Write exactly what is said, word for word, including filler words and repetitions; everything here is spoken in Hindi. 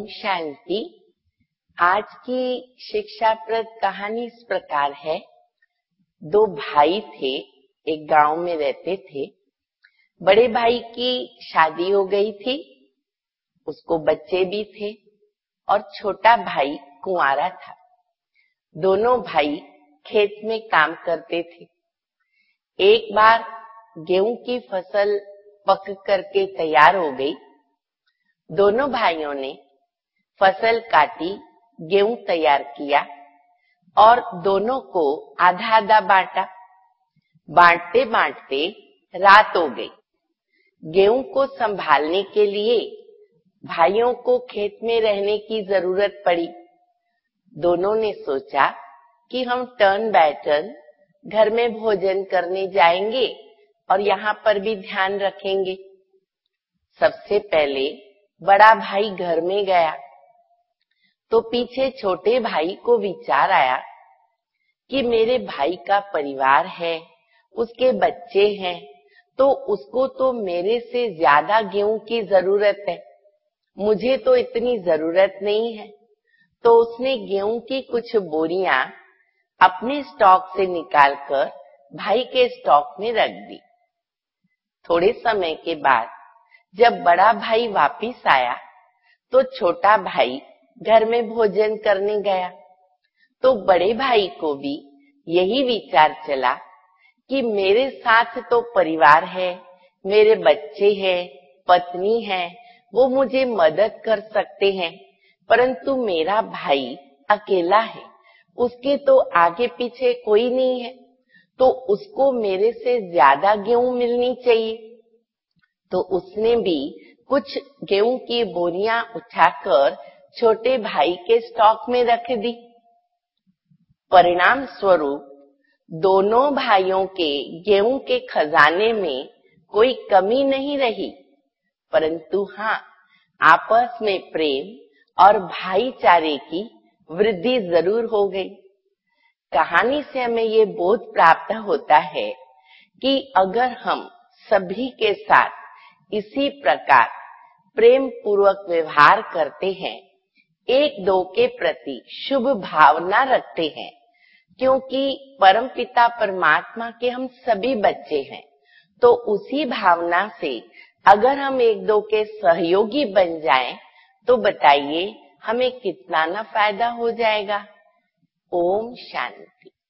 शांति। आज की शिक्षाप्रद कहानी इस प्रकार है। दो भाई थे, एक गांव में रहते थे। बड़े भाई की शादी हो गई थी, उसको बच्चे भी थे और छोटा भाई कुंवारा था। दोनों भाई खेत में काम करते थे। एक बार गेहूं की फसल पक करके तैयार हो गई। दोनों भाइयों ने फसल काटी, गेहूं तैयार किया और दोनों को आधा आधा बांटा। बांटते बांटते रात हो गई। गेहूं को संभालने के लिए भाइयों को खेत में रहने की जरूरत पड़ी। दोनों ने सोचा कि हम टर्न बाय टर्न घर में भोजन करने जाएंगे और यहाँ पर भी ध्यान रखेंगे। सबसे पहले बड़ा भाई घर में गया तो पीछे छोटे भाई को विचार आया कि मेरे भाई का परिवार है, उसके बच्चे हैं, तो उसको तो मेरे से ज्यादा गेहूं की जरूरत है, मुझे तो इतनी जरूरत नहीं है। तो उसने गेहूं की कुछ बोरियां अपने स्टॉक से निकालकर भाई के स्टॉक में रख दी। थोड़े समय के बाद जब बड़ा भाई वापिस आया तो छोटा भाई घर में भोजन करने गया। तो बड़े भाई को भी यही विचार चला कि मेरे साथ तो परिवार है, मेरे बच्चे हैं, पत्नी है, वो मुझे मदद कर सकते हैं, परंतु मेरा भाई अकेला है, उसके तो आगे पीछे कोई नहीं है, तो उसको मेरे से ज्यादा गेहूं मिलनी चाहिए। तो उसने भी कुछ गेहूं की बोरियां उठाकर छोटे भाई के स्टॉक में रख दी। परिणाम स्वरूप दोनों भाइयों के गेहूं के खजाने में कोई कमी नहीं रही, परंतु हाँ, आपस में प्रेम और भाईचारे की वृद्धि जरूर हो गई। कहानी से हमें ये बोध प्राप्त होता है कि अगर हम सभी के साथ इसी प्रकार प्रेम पूर्वक व्यवहार करते हैं, एक दो के प्रति शुभ भावना रखते हैं, क्योंकि परमपिता परमात्मा के हम सभी बच्चे हैं, तो उसी भावना से अगर हम एक दो के सहयोगी बन जाएं, तो बताइए हमें कितना ना फायदा हो जाएगा। ओम शांति।